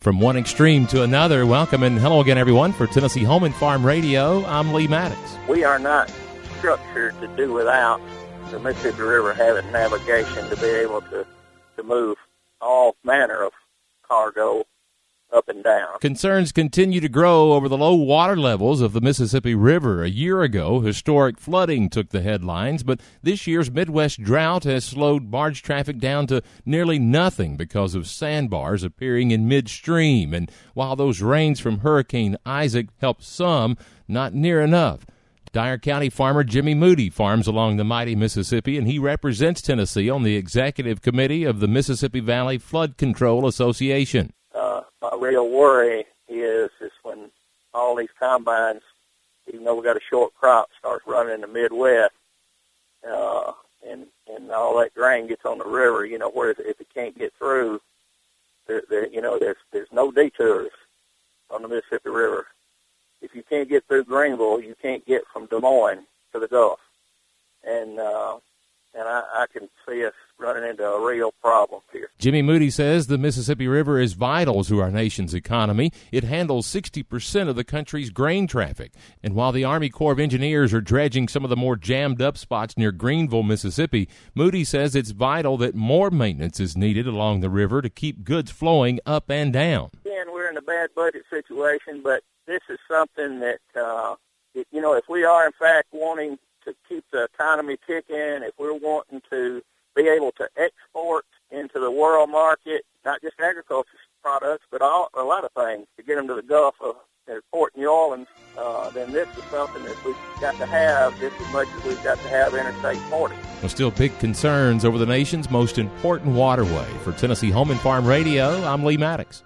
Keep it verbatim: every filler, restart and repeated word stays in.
From one extreme to another, welcome and hello again, everyone, for Tennessee Home and Farm Radio. I'm Lee Maddox. We are not structured to do without the Mississippi River having navigation to be able to, to move all manner of cargo up and down. Concerns continue to grow over the low water levels of the Mississippi River. A year ago, historic flooding took the headlines, but this year's Midwest drought has slowed barge traffic down to nearly nothing because of sandbars appearing in midstream. And while those rains from Hurricane Isaac helped some, not near enough. Dyer County farmer Jimmy Moody farms along the mighty Mississippi, and he represents Tennessee on the executive committee of the Mississippi Valley Flood Control Association. Uh, my real worry is is when all these combines, even though we got a short crop, starts running in the Midwest, uh, and and all that grain gets on the river. You know, where if it can't get through, there, there you know, there's there's no detours on the Mississippi River. If you can't get through Greenville, you can't get from Des Moines to the Gulf, and uh, and I, I can see us running into a real problem here. Jimmy Moody says the Mississippi River is vital to our nation's economy. It handles sixty percent of the country's grain traffic. And while the Army Corps of Engineers are dredging some of the more jammed up spots near Greenville, Mississippi, Moody says it's vital that more maintenance is needed along the river to keep goods flowing up and down. Again, we're in a bad budget situation, but this is something that, uh, it, you know, if we are in fact wanting to keep the economy kicking, if we're wanting to be able to export into the world market, not just agriculture products, but all, a lot of things, to get them to the Gulf of uh, Port New Orleans, uh, then this is something that we've got to have just as much as we've got to have Interstate forty. Well, still big concerns over the nation's most important waterway. For Tennessee Home and Farm Radio, I'm Lee Maddox.